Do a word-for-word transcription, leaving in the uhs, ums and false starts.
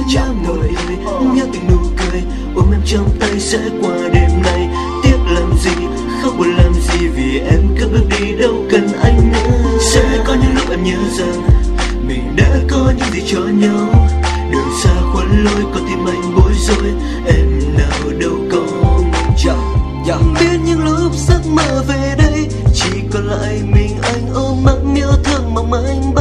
Chạm đôi nhớ từng nụ cười ôm em trong tay sẽ qua đêm nay. Tiếc làm gì khóc buồn làm gì vì em cứ bước đi đâu cần anh nữa. Sẽ có những lúc em nhớ rằng mình đã có những gì cho nhau. Đường xa khuất lối con tim anh bối rối, em nào đâu có mong chờ. Yeah. Biết những lúc giấc mơ về đây chỉ còn lại mình anh ôm ấp yêu thương mong manh.